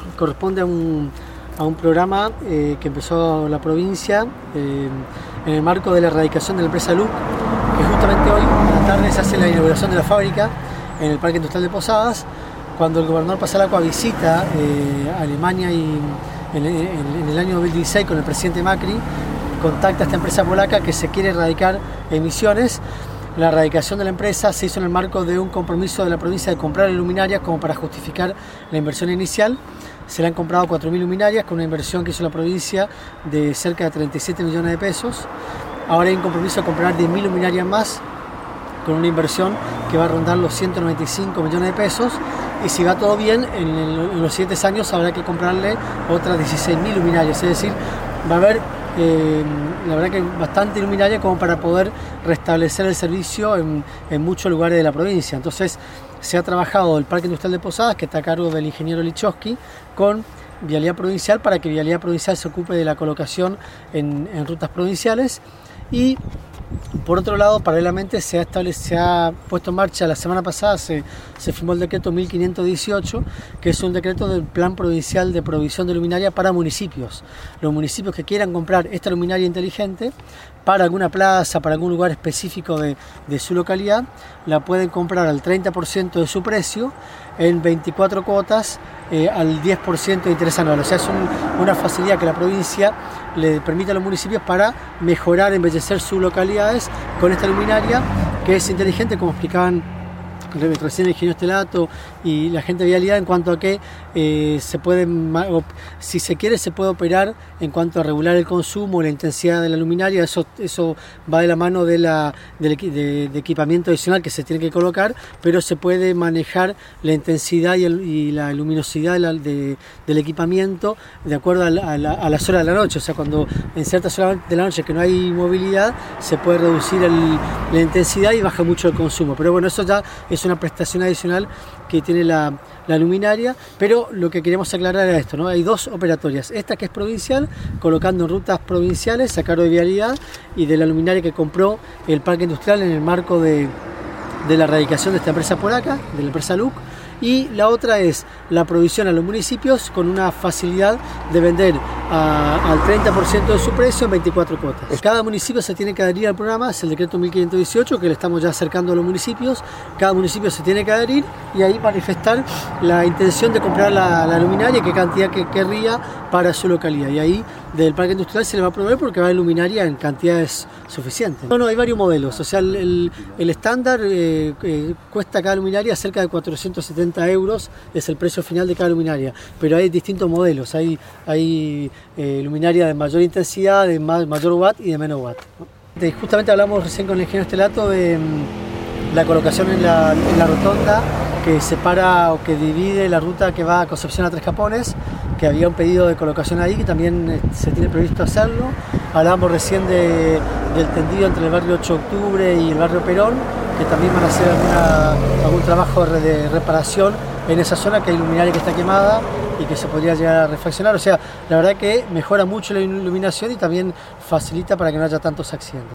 corresponde a un programa que empezó la provincia en el marco de la erradicación de la empresa LUC, que justamente hoy a la tarde se hace la inauguración de la fábrica en el Parque Industrial de Posadas, cuando el gobernador Passalacqua visita Alemania y en el año 2016 con el presidente Macri, contacta a esta empresa polaca que se quiere erradicar emisiones. La erradicación de la empresa se hizo en el marco de un compromiso de la provincia de comprar luminarias como para justificar la inversión inicial. Se le han comprado 4.000 luminarias con una inversión que hizo la provincia de cerca de 37 millones de pesos. Ahora hay un compromiso de comprar 10.000 luminarias más con una inversión que va a rondar los 195 millones de pesos, y si va todo bien, en los siguientes años habrá que comprarle otras 16.000 luminarias, es decir, va a haber la verdad que bastante luminaria como para poder restablecer el servicio en muchos lugares de la provincia. Entonces se ha trabajado el Parque Industrial de Posadas, que está a cargo del ingeniero Lichowski, con Vialidad Provincial, para que Vialidad Provincial se ocupe de la colocación en rutas provinciales. Y por otro lado, paralelamente se ha puesto en marcha, la semana pasada se firmó el decreto 1518, que es un decreto del Plan Provincial de Provisión de Luminaria para municipios. Los municipios que quieran comprar esta luminaria inteligente para alguna plaza, para algún lugar específico de su localidad, la pueden comprar al 30% de su precio en 24 cuotas al 10% de interés anual. O sea, es una facilidad que la provincia le permite a los municipios para mejorar, embellecer sus localidades con esta luminaria, que es inteligente, como explicaban recién el ingeniero Estelato y la gente de Vialidad, en cuanto a que se puede, si se quiere, se puede operar en cuanto a regular el consumo, la intensidad de la luminaria. Eso va de la mano de equipamiento adicional que se tiene que colocar, pero se puede manejar la intensidad y la luminosidad del equipamiento de acuerdo a las horas de la noche. O sea, cuando en ciertas horas de la noche que no hay movilidad, se puede reducir la intensidad y baja mucho el consumo. Pero bueno, eso ya es una prestación adicional que tiene la luminaria, pero lo que queremos aclarar es esto, ¿no? Hay dos operatorias: esta que es provincial, colocando en rutas provinciales a cargo de Vialidad y de la luminaria que compró el Parque Industrial en el marco de la erradicación de esta empresa polaca, de la empresa LUC. Y la otra es la provisión a los municipios con una facilidad de vender al 30% de su precio en 24 cuotas. Cada municipio se tiene que adherir al programa, es el decreto 1518 que le estamos ya acercando a los municipios. Cada municipio se tiene que adherir y ahí manifestar la intención de comprar la luminaria, qué cantidad que querría para su localidad. Y ahí del Parque Industrial se le va a proveer porque va a haber luminaria en cantidades suficientes. No, hay varios modelos. O sea, el estándar cuesta cada luminaria cerca de 470 euros, es el precio final de cada luminaria, pero hay distintos modelos. Hay luminaria de mayor intensidad, de mayor watt y de menos watt, ¿no? Justamente hablamos recién con el ingeniero Estelato de la colocación en la rotonda que separa o que divide la ruta que va a Concepción a Tres Capones, que había un pedido de colocación ahí, que también se tiene previsto hacerlo. Hablamos recién del tendido entre el barrio 8 de Octubre y el barrio Perón, que también van a hacer algún trabajo de reparación en esa zona, que hay luminaria que está quemada y que se podría llegar a refaccionar. O sea, la verdad que mejora mucho la iluminación y también facilita para que no haya tantos accidentes.